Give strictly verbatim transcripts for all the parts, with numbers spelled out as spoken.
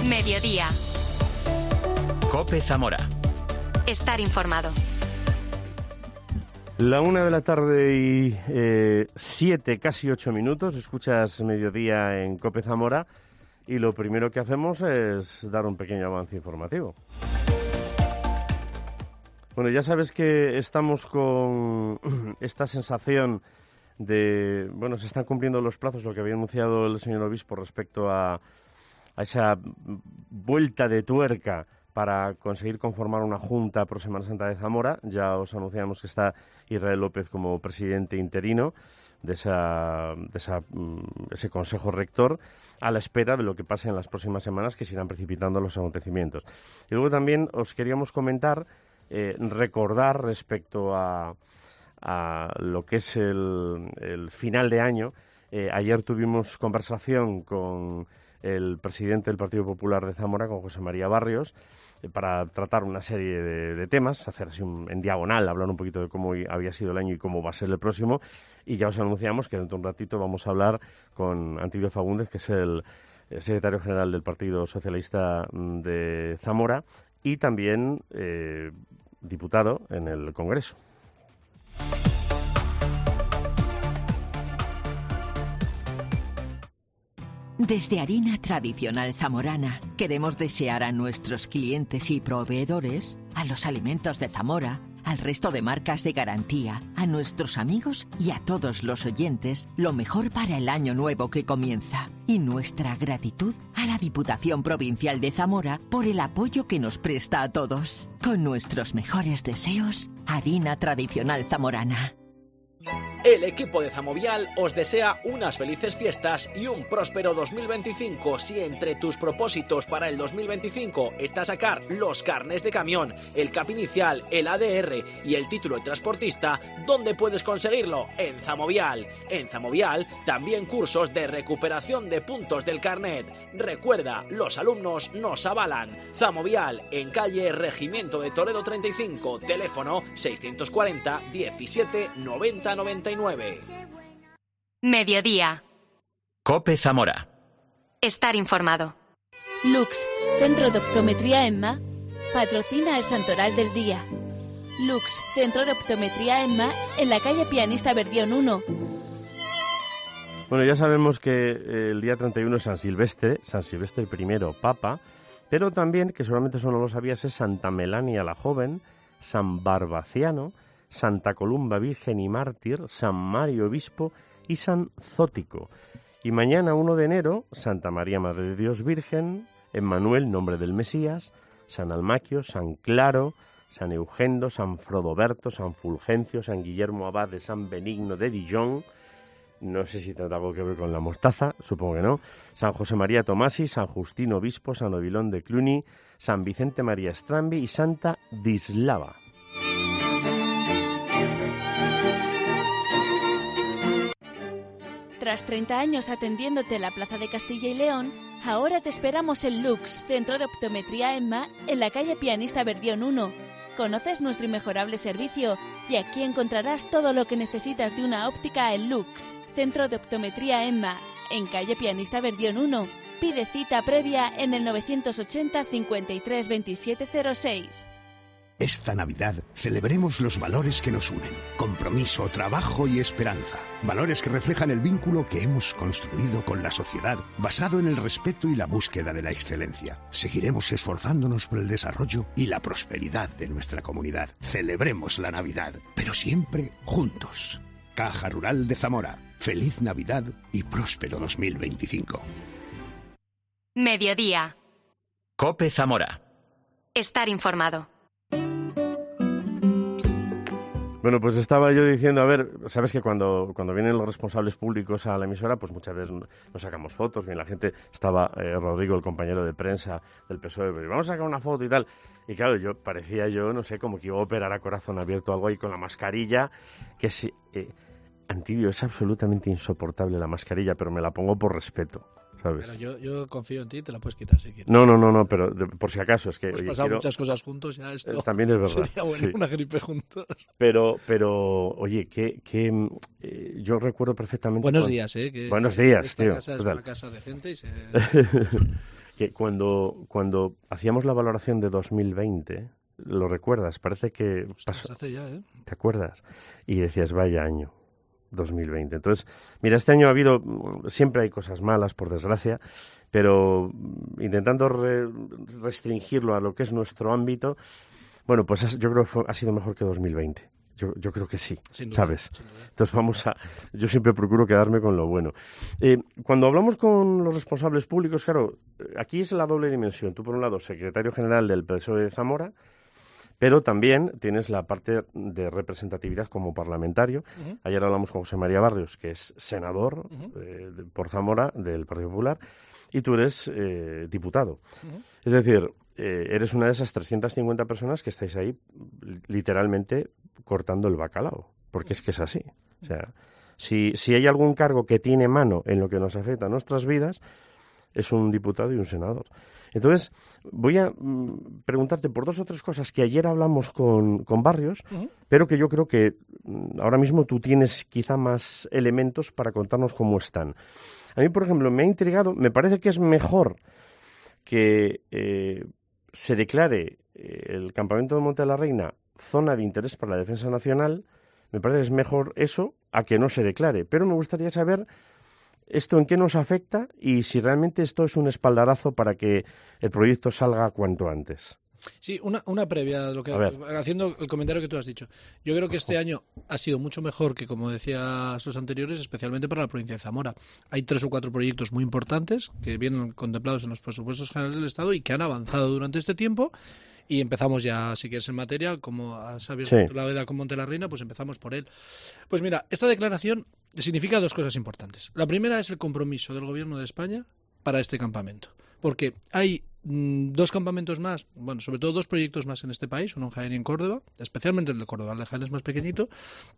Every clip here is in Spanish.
Mediodía. COPE Zamora. Estar informado. La una de la tarde y eh, siete, casi ocho minutos. Escuchas Mediodía en COPE Zamora y lo primero que hacemos es dar un pequeño avance informativo. Bueno, ya sabes que estamos con esta sensación de, bueno, se están cumpliendo los plazos, lo que había anunciado el señor obispo respecto a, a esa vuelta de tuerca para conseguir conformar una junta pro Semana Santa de Zamora. Ya os anunciamos que está Israel López como presidente interino de, esa, de esa, ese consejo rector, a la espera de lo que pase en las próximas semanas, que se irán precipitando los acontecimientos. Y luego también os queríamos comentar, eh, recordar respecto a, a lo que es el, el final de año. Eh, ayer tuvimos conversación con el presidente del Partido Popular de Zamora, con José María Barrios, para tratar una serie de, de temas, hacer así un, en diagonal, hablar un poquito de cómo había sido el año y cómo va a ser el próximo. Y ya os anunciamos que dentro de un ratito vamos a hablar con Antilio Fagundes, que es el, el secretario general del Partido Socialista de Zamora y también eh, diputado en el Congreso. Desde Harina Tradicional Zamorana queremos desear a nuestros clientes y proveedores, a los alimentos de Zamora, al resto de marcas de garantía, a nuestros amigos y a todos los oyentes lo mejor para el año nuevo que comienza. Y nuestra gratitud a la Diputación Provincial de Zamora por el apoyo que nos presta a todos. Con nuestros mejores deseos, Harina Tradicional Zamorana. El equipo de Zamovial os desea unas felices fiestas y un próspero dos mil veinticinco. Si entre tus propósitos para el dos mil veinticinco está sacar los carnés de camión, el C A P inicial, el A D R y el título de transportista, ¿dónde puedes conseguirlo? En Zamovial. En Zamovial también cursos de recuperación de puntos del carnet. Recuerda, los alumnos nos avalan. Zamovial, en calle Regimiento de Toledo treinta y cinco, teléfono seiscientos cuarenta diecisiete noventa noventa y nueve. Mediodía. COPE Zamora. Estar informado. Lux, Centro de Optometría EMMA, patrocina el Santoral del Día. Lux, Centro de Optometría EMMA, en la calle Pianista Verdión uno. Bueno, ya sabemos que el día treinta y uno es San Silvestre, San Silvestre primero, Papa, pero también, que seguramente eso no lo sabías, es Santa Melania la Joven, San Barbaciano, Santa Columba Virgen y Mártir, San Mario Obispo y San Zótico. Y mañana, uno de enero, Santa María Madre de Dios Virgen, Emmanuel, nombre del Mesías, San Almaquio, San Claro, San Eugendo, San Frodoberto, San Fulgencio, San Guillermo Abad de San Benigno de Dijon. No sé si tendrá algo que ver con la mostaza, supongo que no. San José María Tomasi, San Justino Obispo, San Ovilón de Cluny, San Vicente María Strambi y Santa Dislava. Tras treinta años atendiéndote en la Plaza de Castilla y León, ahora te esperamos en Lux, Centro de Optometría EMMA, en la calle Pianista Verdión uno. Conoces nuestro inmejorable servicio y aquí encontrarás todo lo que necesitas de una óptica en Lux, Centro de Optometría EMMA, en calle Pianista Verdión uno. Pide cita previa en el novecientos ochenta cincuenta y tres veintisiete cero seis. Esta Navidad celebremos los valores que nos unen: compromiso, trabajo y esperanza. Valores que reflejan el vínculo que hemos construido con la sociedad, basado en el respeto y la búsqueda de la excelencia. Seguiremos esforzándonos por el desarrollo y la prosperidad de nuestra comunidad. Celebremos la Navidad, pero siempre juntos. Caja Rural de Zamora. Feliz Navidad y próspero dos mil veinticinco. Mediodía. COPE Zamora. Estar informado. Bueno, pues estaba yo diciendo, a ver, sabes que cuando, cuando vienen los responsables públicos a la emisora, pues muchas veces nos sacamos fotos, bien, la gente, estaba eh, Rodrigo, el compañero de prensa del P S O E, vamos a sacar una foto y tal, y claro, yo parecía yo, no sé, como que iba a operar a corazón abierto algo ahí con la mascarilla, que sí, eh, Antilio, es absolutamente insoportable la mascarilla, pero me la pongo por respeto, ¿sabes? Pero yo, yo confío en ti, te la puedes quitar si quieres. No, no, no, no, pero de, por si acaso, es que... Hemos oye, pasado quiero... muchas cosas juntos, ya esto... Eh, también es verdad. Sería bueno, sí. una gripe juntos. Pero, pero, oye, que, que eh, yo recuerdo perfectamente... Buenos cuando... días, ¿eh? Que Buenos días, esta tío. Esta casa es total. una casa decente y se... que cuando, cuando hacíamos la valoración de dos mil veinte, lo recuerdas, parece que Ostras, pasó, hace ya, ¿eh? ¿te acuerdas? Y decías, vaya año, dos mil veinte. Entonces, mira, este año ha habido, siempre hay cosas malas, por desgracia, pero intentando re, restringirlo a lo que es nuestro ámbito, bueno, pues yo creo que fue, ha sido mejor que dos mil veinte. Yo, yo creo que sí, Sin duda, ¿sabes? sin duda. Entonces vamos a... Yo siempre procuro quedarme con lo bueno. Eh, cuando hablamos con los responsables públicos, claro, aquí es la doble dimensión. Tú, por un lado, secretario general del P S O E de Zamora, pero también tienes la parte de representatividad como parlamentario. Uh-huh. Ayer hablamos con José María Barrios, que es senador uh-huh. eh, de, por Zamora, del Partido Popular, y tú eres eh, diputado. Uh-huh. Es decir... Eh, eres una de esas trescientas cincuenta personas que estáis ahí literalmente cortando el bacalao, porque es que es así. O sea, si, si hay algún cargo que tiene mano en lo que nos afecta a nuestras vidas, es un diputado y un senador. Entonces, voy a mm, preguntarte por dos o tres cosas que ayer hablamos con, con Barrios, uh-huh. pero que yo creo que mm, ahora mismo tú tienes quizá más elementos para contarnos cómo están. A mí, por ejemplo, me ha intrigado, me parece que es mejor que... Eh, se declare eh, el campamento de Monte de la Reina zona de interés para la defensa nacional, me parece que es mejor eso a que no se declare. Pero me gustaría saber esto en qué nos afecta y si realmente esto es un espaldarazo para que el proyecto salga cuanto antes. Sí, una, una previa, lo que, haciendo el comentario que tú has dicho. Yo creo que este año ha sido mucho mejor que, como decías los anteriores, especialmente para la provincia de Zamora. Hay tres o cuatro proyectos muy importantes que vienen contemplados en los presupuestos generales del Estado y que han avanzado durante este tiempo. Y empezamos ya, si quieres, en materia, como has abierto sí. la veda con Monte de la Reina, pues empezamos por él. Pues mira, esta declaración significa dos cosas importantes. La primera es el compromiso del Gobierno de España para este campamento. Porque hay mmm, dos campamentos más, bueno, sobre todo dos proyectos más en este país, uno en Jaén y en Córdoba, especialmente el de Córdoba, el de Jaén es más pequeñito,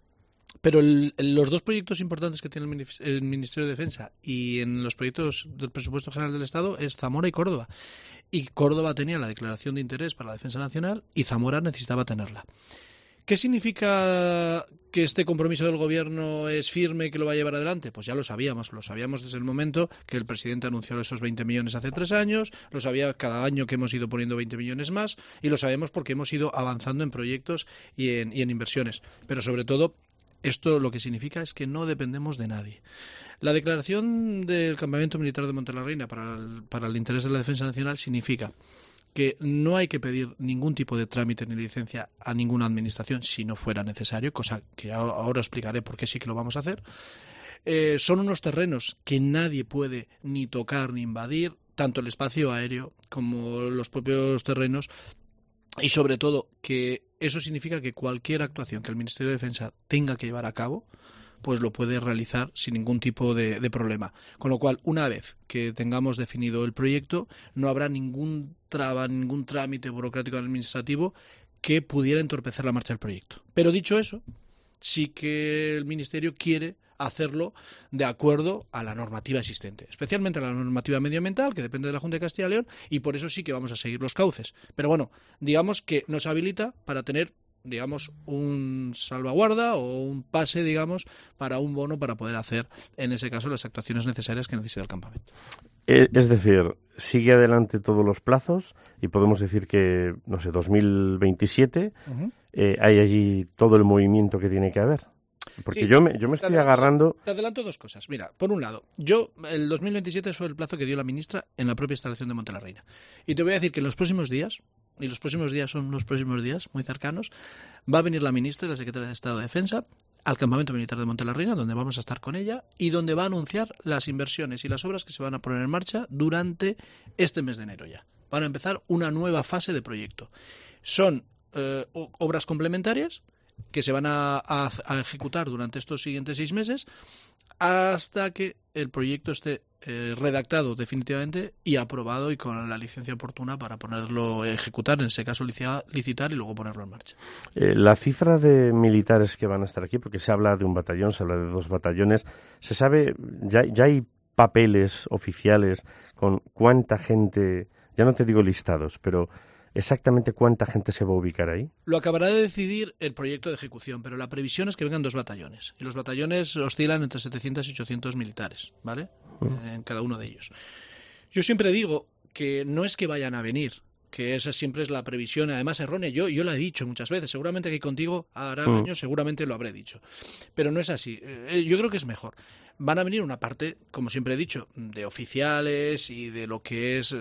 pero el, el, los dos proyectos importantes que tiene el, el Ministerio de Defensa y en los proyectos del Presupuesto General del Estado es Zamora y Córdoba. Y Córdoba tenía la declaración de interés para la defensa nacional y Zamora necesitaba tenerla. ¿Qué significa que este compromiso del Gobierno es firme y que lo va a llevar adelante? Pues ya lo sabíamos, lo sabíamos desde el momento que el presidente anunció esos veinte millones hace tres años, lo sabía cada año que hemos ido poniendo veinte millones más y lo sabemos porque hemos ido avanzando en proyectos y en, y en inversiones. Pero sobre todo, esto lo que significa es que no dependemos de nadie. La declaración del Campamento Militar de Monte de la Reina para el, para el interés de la defensa nacional significa que no hay que pedir ningún tipo de trámite ni licencia a ninguna administración si no fuera necesario, cosa que ahora explicaré por qué sí que lo vamos a hacer. Eh, son unos terrenos que nadie puede ni tocar ni invadir, tanto el espacio aéreo como los propios terrenos, y sobre todo que eso significa que cualquier actuación que el Ministerio de Defensa tenga que llevar a cabo, pues lo puede realizar sin ningún tipo de, de problema. Con lo cual, una vez que tengamos definido el proyecto, no habrá ningún traba, ningún trámite burocrático administrativo que pudiera entorpecer la marcha del proyecto. Pero dicho eso, sí que el Ministerio quiere hacerlo de acuerdo a la normativa existente, especialmente a la normativa medioambiental, que depende de la Junta de Castilla y León, y por eso sí que vamos a seguir los cauces. Pero bueno, digamos que nos habilita para tener, digamos, un salvaguarda o un pase, digamos, para un bono para poder hacer, en ese caso, las actuaciones necesarias que necesita el campamento. Es decir, sigue adelante todos los plazos y podemos decir que, no sé, dos mil veintisiete, uh-huh. eh, hay allí todo el movimiento que tiene que haber. Porque sí, yo me, yo me estoy te adelanto, agarrando... Te adelanto dos cosas. Mira, por un lado, yo el dos mil veintisiete fue el plazo que dio la ministra en la propia instalación de Monte de la Reina. Y te voy a decir que en los próximos días, y los próximos días son los próximos días muy cercanos, va a venir la ministra y la secretaria de Estado de Defensa al campamento militar de Monte de la Reina, donde vamos a estar con ella y donde va a anunciar las inversiones y las obras que se van a poner en marcha durante este mes de enero ya. Van a empezar una nueva fase de proyecto. Son eh, obras complementarias que se van a, a, a ejecutar durante estos siguientes seis meses hasta que el proyecto esté eh, redactado definitivamente y aprobado y con la licencia oportuna para ponerlo a ejecutar, en ese caso licitar y luego ponerlo en marcha. Eh, la cifra de militares que van a estar aquí, porque se habla de un batallón, se habla de dos batallones, se sabe, ya, ya hay papeles oficiales con cuánta gente, ya no te digo listados, pero ¿exactamente cuánta gente se va a ubicar ahí? Lo acabará de decidir el proyecto de ejecución, pero la previsión es que vengan dos batallones. Y los batallones oscilan entre setecientos y ochocientos militares, ¿vale? Uh-huh. En cada uno de ellos. Yo siempre digo que no es que vayan a venir, que esa siempre es la previsión, además errónea. Yo, yo la he dicho muchas veces, seguramente que contigo hará mm. años, seguramente lo habré dicho. Pero no es así. Eh, yo creo que es mejor. Van a venir una parte, como siempre he dicho, de oficiales y de lo que es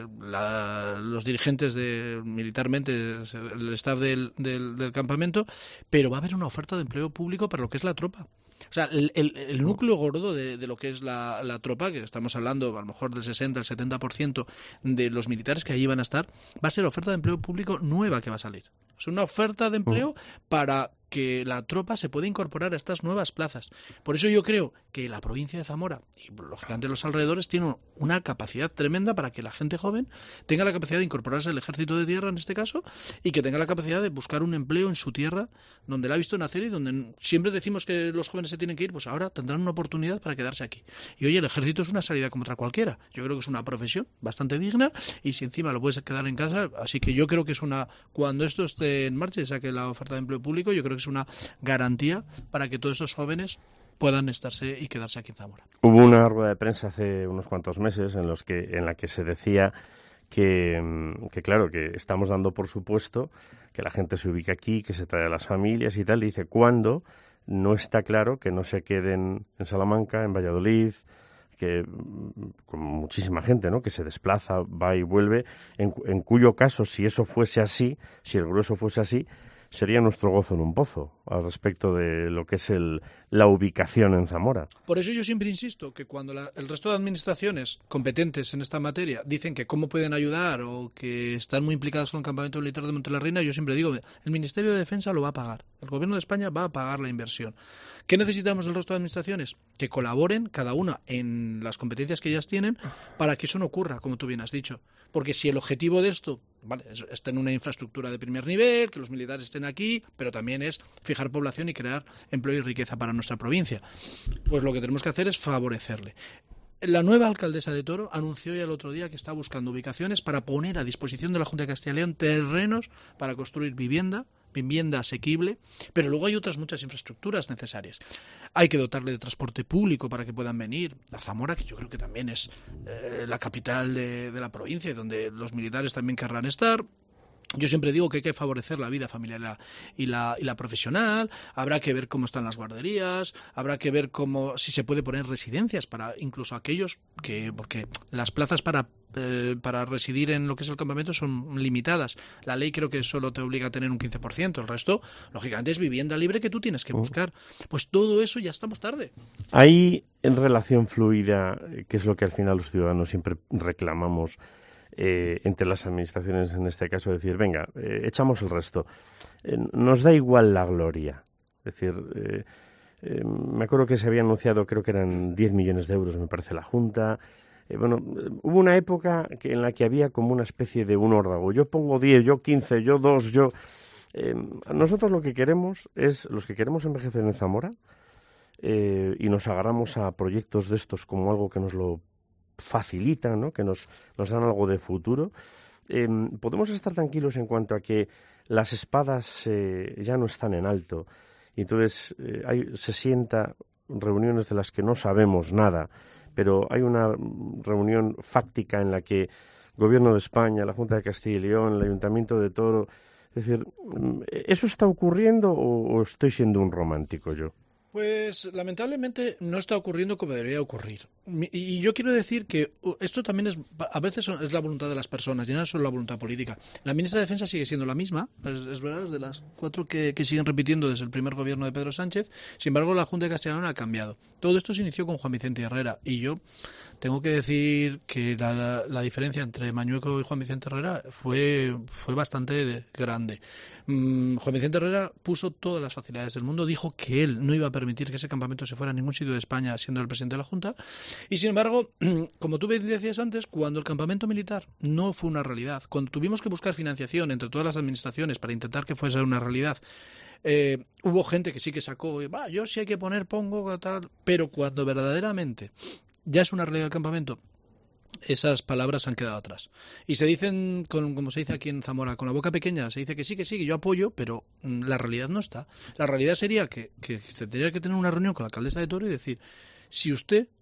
la, los dirigentes de militarmente, el staff del, del, del campamento, pero va a haber una oferta de empleo público para lo que es la tropa. O sea, el, el, el núcleo gordo de, de lo que es la, la tropa, que estamos hablando a lo mejor del sesenta al setenta por ciento de los militares que allí van a estar, va a ser oferta de empleo público nueva que va a salir. Es una oferta de empleo para que la tropa se pueda incorporar a estas nuevas plazas. Por eso yo creo que la provincia de Zamora y lógicamente los alrededores tienen una capacidad tremenda para que la gente joven tenga la capacidad de incorporarse al ejército de tierra en este caso y que tenga la capacidad de buscar un empleo en su tierra donde la ha visto nacer y donde siempre decimos que los jóvenes se tienen que ir, pues ahora tendrán una oportunidad para quedarse aquí. Y oye, el ejército es una salida como otra cualquiera. Yo creo que es una profesión bastante digna y si encima lo puedes quedar en casa, así que yo creo que es una, cuando esto esté en marcha y saque la oferta de empleo público, yo creo que es una garantía para que todos esos jóvenes puedan estarse y quedarse aquí en Zamora. Hubo una rueda de prensa hace unos cuantos meses en los que en la que se decía que, que claro, que estamos dando por supuesto que la gente se ubique aquí, que se trae a las familias y tal, y dice, ¿cuándo? No está claro que no se queden en Salamanca, en Valladolid, que con muchísima gente, ¿no?, que se desplaza, va y vuelve, en, en cuyo caso, si eso fuese así, si el grueso fuese así, sería nuestro gozo en un pozo al respecto de lo que es el, la ubicación en Zamora. Por eso yo siempre insisto que cuando la, el resto de administraciones competentes en esta materia dicen que cómo pueden ayudar o que están muy implicadas con el campamento militar de Montelarreina, yo siempre digo, el Ministerio de Defensa lo va a pagar, el Gobierno de España va a pagar la inversión. ¿Qué necesitamos del resto de administraciones? Que colaboren cada una en las competencias que ellas tienen para que eso no ocurra, como tú bien has dicho. Porque si el objetivo de esto, vale, es, es tener una infraestructura de primer nivel, que los militares estén aquí, pero también es fijar población y crear empleo y riqueza para nuestra provincia, pues lo que tenemos que hacer es favorecerle. La nueva alcaldesa de Toro anunció ya el otro día que está buscando ubicaciones para poner a disposición de la Junta de Castilla y León terrenos para construir vivienda, vivienda asequible, pero luego hay otras muchas infraestructuras necesarias. Hay que dotarle de transporte público para que puedan venir a Zamora, que yo creo que también es eh, la capital de, de la provincia, donde los militares también querrán estar. Yo siempre digo que hay que favorecer la vida familiar y la, y, la, y la profesional, habrá que ver cómo están las guarderías, habrá que ver cómo si se puede poner residencias para incluso aquellos que, porque las plazas para eh, para residir en lo que es el campamento son limitadas. La ley creo que solo te obliga a tener un quince por ciento, el resto, lógicamente, es vivienda libre que tú tienes que buscar. Pues todo eso ya estamos tarde. Hay en relación fluida, que es lo que al final los ciudadanos siempre reclamamos, Eh, entre las administraciones en este caso, decir, venga, eh, echamos el resto. Eh, nos da igual la gloria. Es decir, eh, eh, me acuerdo que se había anunciado, creo que eran diez millones de euros, me parece, la Junta. Eh, bueno, eh, hubo una época que, en la que había como una especie de un órdago. Yo pongo diez, yo quince, yo dos, yo... Eh, nosotros lo que queremos es, los que queremos envejecer en Zamora, eh, y nos agarramos a proyectos de estos como algo que nos lo facilitan, ¿no?, que nos, nos dan algo de futuro, eh, podemos estar tranquilos en cuanto a que las espadas eh, ya no están en alto. Y entonces eh, hay, se sienta reuniones de las que no sabemos nada, pero hay una reunión fáctica en la que Gobierno de España, la Junta de Castilla y León, el Ayuntamiento de Toro... Es decir, ¿eso está ocurriendo o, o estoy siendo un romántico yo? Pues lamentablemente no está ocurriendo como debería ocurrir. Y yo quiero decir que esto también es, a veces es la voluntad de las personas, y no es solo la voluntad política. La ministra de Defensa sigue siendo la misma, es, es verdad, es de las cuatro que, que siguen repitiendo desde el primer gobierno de Pedro Sánchez. Sin embargo, la Junta de Castilla y León ha cambiado. Todo esto se inició con Juan Vicente Herrera, y yo tengo que decir que la, la diferencia entre Mañueco y Juan Vicente Herrera fue, fue bastante grande. Mm, Juan Vicente Herrera puso todas las facilidades del mundo, dijo que él no iba a permitir que ese campamento se fuera a ningún sitio de España siendo el presidente de la Junta, y sin embargo, como tú decías antes, cuando el campamento militar no fue una realidad, cuando tuvimos que buscar financiación entre todas las administraciones para intentar que fuese una realidad, eh, hubo gente que sí que sacó, bah, yo sí hay que poner, pongo, tal, pero cuando verdaderamente ya es una realidad el campamento, esas palabras han quedado atrás. Y se dicen, con, como se dice aquí en Zamora, con la boca pequeña, se dice que sí, que sí, que yo apoyo, pero mm, la realidad no está. La realidad sería que, que se tendría que tener una reunión con la alcaldesa de Toro y decir, si usted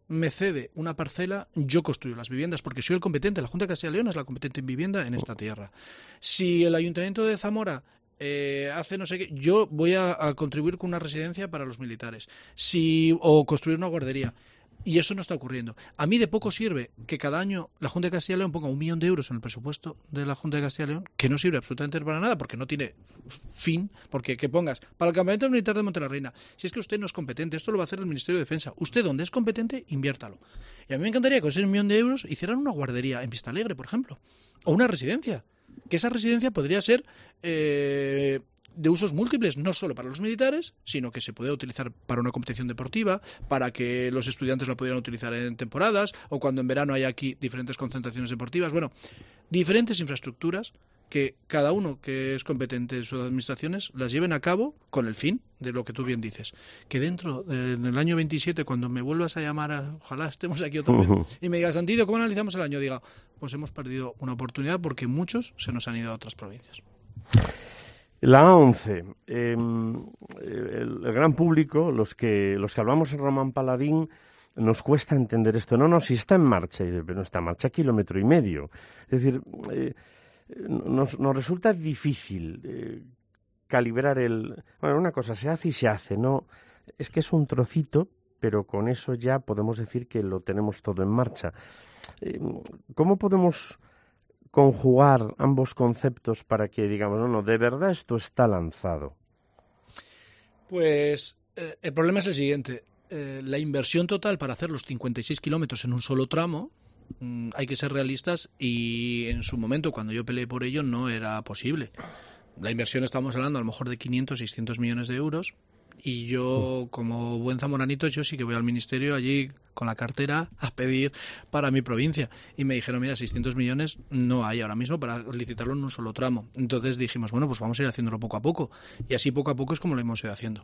me cede una parcela, yo construyo las viviendas, porque soy el competente. La Junta de Castilla y León es la competente en vivienda en esta tierra. Si el Ayuntamiento de Zamora eh, hace no sé qué, yo voy a, a contribuir con una residencia para los militares, si o construir una guardería. Y eso no está ocurriendo. A mí de poco sirve que cada año la Junta de Castilla y León ponga un millón de euros en el presupuesto de la Junta de Castilla y León, que no sirve absolutamente para nada, porque no tiene fin, porque que pongas para el campamento militar de Monte la Reina. Si es que usted no es competente, esto lo va a hacer el Ministerio de Defensa. Usted, donde es competente, inviértalo. Y a mí me encantaría que con ese millón de euros hicieran una guardería en Vista Alegre, por ejemplo, o una residencia. Que esa residencia podría ser Eh, de usos múltiples, no solo para los militares, sino que se puede utilizar para una competición deportiva, para que los estudiantes la pudieran utilizar en temporadas, o cuando en verano hay aquí diferentes concentraciones deportivas. Bueno, diferentes infraestructuras que cada uno que es competente en sus administraciones las lleven a cabo con el fin de lo que tú bien dices. Que dentro del año veintisiete, cuando me vuelvas a llamar, a, ojalá estemos aquí otra vez, uh-huh. y me digas, Santiago, ¿cómo analizamos el año? Diga, pues hemos perdido una oportunidad porque muchos se nos han ido a otras provincias. La A once, eh, el, el gran público, los que los que hablamos en Román Paladín, nos cuesta entender esto. No, no, si está en marcha, pero está en marcha kilómetro y medio. Es decir, eh, nos, nos resulta difícil eh, calibrar el... Bueno, una cosa se hace y se hace, ¿no? Es que es un trocito, pero con eso ya podemos decir que lo tenemos todo en marcha. Eh, ¿Cómo podemos conjugar ambos conceptos para que digamos, no, no, de verdad esto está lanzado? Pues eh, el problema es el siguiente. Eh, la inversión total para hacer los cincuenta y seis kilómetros en un solo tramo, mmm, hay que ser realistas, y en su momento, cuando yo peleé por ello, no era posible. La inversión, estamos hablando a lo mejor de quinientos, seiscientos millones de euros, y yo, como buen zamoranito, yo sí que voy al ministerio allí con la cartera a pedir para mi provincia. Y me dijeron, mira, seiscientos millones no hay ahora mismo para licitarlo en un solo tramo. Entonces dijimos, bueno, pues vamos a ir haciéndolo poco a poco. Y así poco a poco es como lo hemos ido haciendo.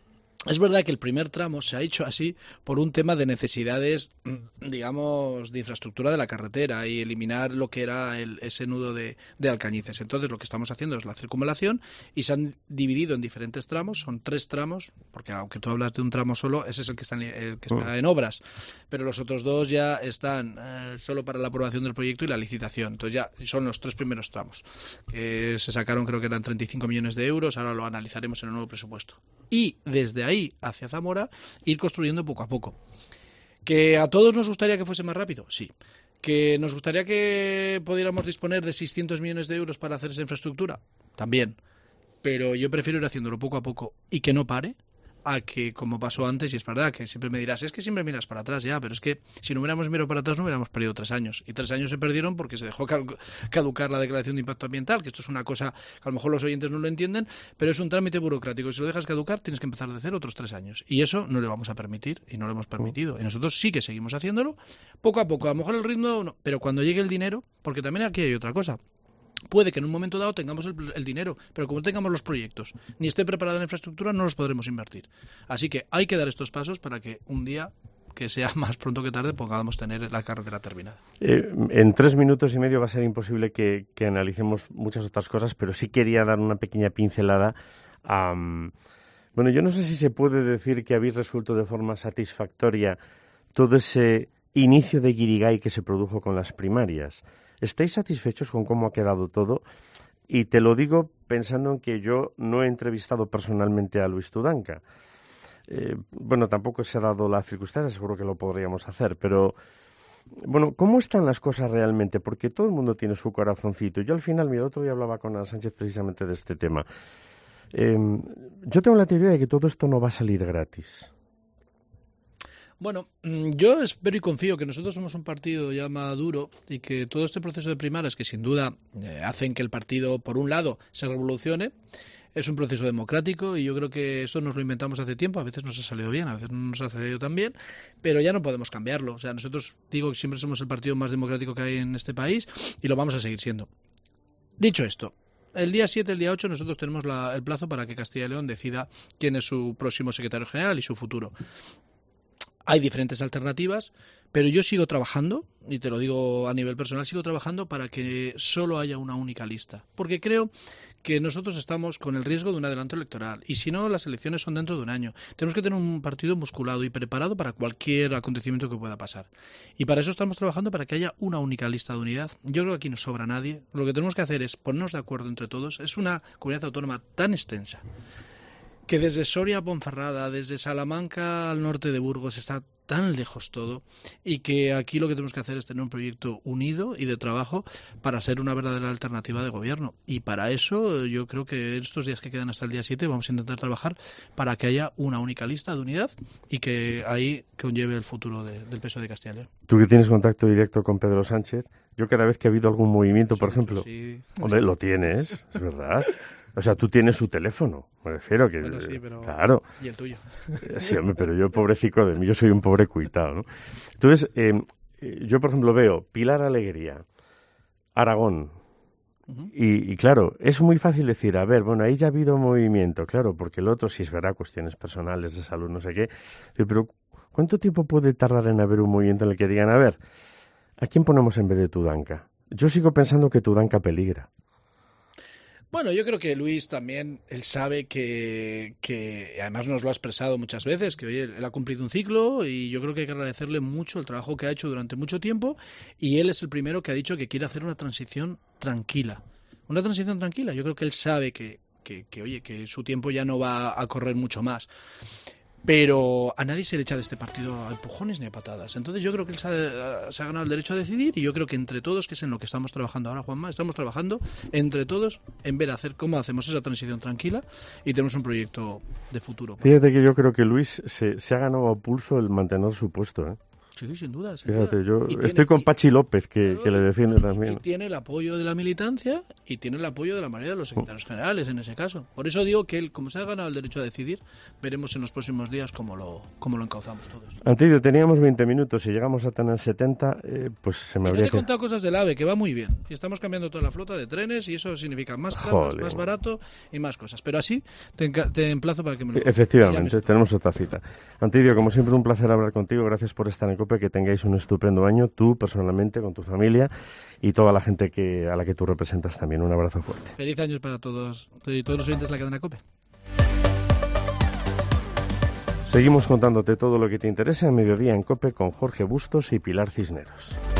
Es verdad que el primer tramo se ha hecho así por un tema de necesidades, digamos, de infraestructura de la carretera y eliminar lo que era el, ese nudo de, de Alcañices. Entonces lo que estamos haciendo es la circunvalación y se han dividido en diferentes tramos, son tres tramos, porque aunque tú hablas de un tramo solo, ese es el que está en, el que está en obras, pero los otros dos ya están eh, solo para la aprobación del proyecto y la licitación. Entonces ya son los tres primeros tramos, que se sacaron, creo que eran treinta y cinco millones de euros, ahora lo analizaremos en el nuevo presupuesto. Y desde ahí hacia Zamora, ir construyendo poco a poco. ¿Que a todos nos gustaría que fuese más rápido? Sí. ¿Que nos gustaría que pudiéramos disponer de seiscientos millones de euros para hacer esa infraestructura? También. Pero yo prefiero ir haciéndolo poco a poco y que no pare, a que, como pasó antes, y es verdad que siempre me dirás, es que siempre miras para atrás, ya, pero es que si no hubiéramos mirado para atrás no hubiéramos perdido tres años, y tres años se perdieron porque se dejó caducar la declaración de impacto ambiental, que esto es una cosa que a lo mejor los oyentes no lo entienden, pero es un trámite burocrático, y si lo dejas caducar tienes que empezar de cero otros tres años, y eso no le vamos a permitir, y no lo hemos permitido, y nosotros sí que seguimos haciéndolo, poco a poco, a lo mejor el ritmo no, pero cuando llegue el dinero, porque también aquí hay otra cosa. Puede que en un momento dado tengamos el, el dinero, pero como tengamos los proyectos, ni esté preparada la infraestructura, no los podremos invertir. Así que hay que dar estos pasos para que un día, que sea más pronto que tarde, podamos tener la carretera terminada. Eh, en tres minutos y medio va a ser imposible que, que analicemos muchas otras cosas, pero sí quería dar una pequeña pincelada a... Um, bueno, yo no sé si se puede decir que habéis resuelto de forma satisfactoria todo ese inicio de guirigay que se produjo con las primarias. ¿Estáis satisfechos con cómo ha quedado todo? Y te lo digo pensando en que yo no he entrevistado personalmente a Luis Tudanca. Eh, bueno, tampoco se ha dado la circunstancia, seguro que lo podríamos hacer, pero bueno, ¿cómo están las cosas realmente? Porque todo el mundo tiene su corazoncito. Yo al final, mira, el otro día hablaba con Ana Sánchez precisamente de este tema. Eh, yo tengo la teoría de que todo esto no va a salir gratis. Bueno, yo espero y confío que nosotros somos un partido ya maduro y que todo este proceso de primarias, que sin duda eh, hacen que el partido, por un lado, se revolucione, es un proceso democrático y yo creo que eso nos lo inventamos hace tiempo, a veces nos ha salido bien, a veces no nos ha salido tan bien, pero ya no podemos cambiarlo. O sea, nosotros, digo que siempre somos el partido más democrático que hay en este país y lo vamos a seguir siendo. Dicho esto, el día siete, el día ocho, nosotros tenemos la, el plazo para que Castilla y León decida quién es su próximo secretario general y su futuro. Hay diferentes alternativas, pero yo sigo trabajando, y te lo digo a nivel personal, sigo trabajando para que solo haya una única lista. Porque creo que nosotros estamos con el riesgo de un adelanto electoral. Y si no, las elecciones son dentro de un año. Tenemos que tener un partido musculado y preparado para cualquier acontecimiento que pueda pasar. Y para eso estamos trabajando para que haya una única lista de unidad. Yo creo que aquí no sobra nadie. Lo que tenemos que hacer es ponernos de acuerdo entre todos. Es una comunidad autónoma tan extensa que desde Soria a Ponferrada, desde Salamanca al norte de Burgos, está tan lejos todo, y que aquí lo que tenemos que hacer es tener un proyecto unido y de trabajo para ser una verdadera alternativa de gobierno. Y para eso yo creo que estos días que quedan hasta el día siete vamos a intentar trabajar para que haya una única lista de unidad y que ahí conlleve el futuro de, del P S O E de Castilla y León. Tú que tienes contacto directo con Pedro Sánchez, yo cada vez que ha habido algún movimiento, por Sí, ejemplo... sí. Hombre, lo tienes, es verdad. O sea, tú tienes su teléfono, me refiero que... Bueno, sí, pero... Claro. Y el tuyo. Sí, hombre, pero yo, pobrecito de mí, yo soy un pobre cuitado, ¿no? Entonces, eh, yo, por ejemplo, veo Pilar Alegría, Aragón, uh-huh. y, y claro, es muy fácil decir, a ver, bueno, ahí ya ha habido movimiento, claro, porque el otro, si es verdad, cuestiones personales, de salud, no sé qué, pero ¿cuánto tiempo puede tardar en haber un movimiento en el que digan, a ver, ¿a quién ponemos en vez de Tudanca? Yo sigo pensando que Tudanca peligra. Bueno, yo creo que Luis también, él sabe que, que, además nos lo ha expresado muchas veces, que oye, él ha cumplido un ciclo y yo creo que hay que agradecerle mucho el trabajo que ha hecho durante mucho tiempo, y él es el primero que ha dicho que quiere hacer una transición tranquila. Una transición tranquila, yo creo que él sabe que, que, que oye, que su tiempo ya no va a correr mucho más. Pero a nadie se le echa de este partido a empujones ni a patadas. Entonces yo creo que él se ha, se ha ganado el derecho a decidir, y yo creo que entre todos, que es en lo que estamos trabajando ahora, Juanma, estamos trabajando entre todos en ver a hacer cómo hacemos esa transición tranquila y tenemos un proyecto de futuro. Fíjate que yo creo que Luis se, se ha ganado a pulso el mantener su puesto, ¿eh? Sí, sin duda. Sin Fíjate, duda. yo Y estoy tiene, con y, Pachi López, que, claro, que le defiende también. Y tiene el apoyo de la militancia y tiene el apoyo de la mayoría de los secretarios generales en ese caso. Por eso digo que él, como se ha ganado el derecho a decidir, veremos en los próximos días cómo lo, cómo lo encauzamos todos. Antidio, teníamos veinte minutos y llegamos a tener setenta, eh, pues se me y habría no te he que... contado cosas del AVE, que va muy bien. Y estamos cambiando toda la flota de trenes y eso significa más plazas, Jolín. más barato y más cosas. Pero así te, enca- te emplazo para que me lo Efectivamente, llames. tenemos otra cita. Antidio, como siempre, un placer hablar contigo. Gracias por estar en COPE. Que tengáis un estupendo año, tú personalmente, con tu familia y toda la gente que a la que tú representas también. Un abrazo fuerte. Feliz años para todos y todos los oyentes de la cadena COPE. Seguimos contándote todo lo que te interesa en Mediodía en COPE con Jorge Bustos y Pilar Cisneros.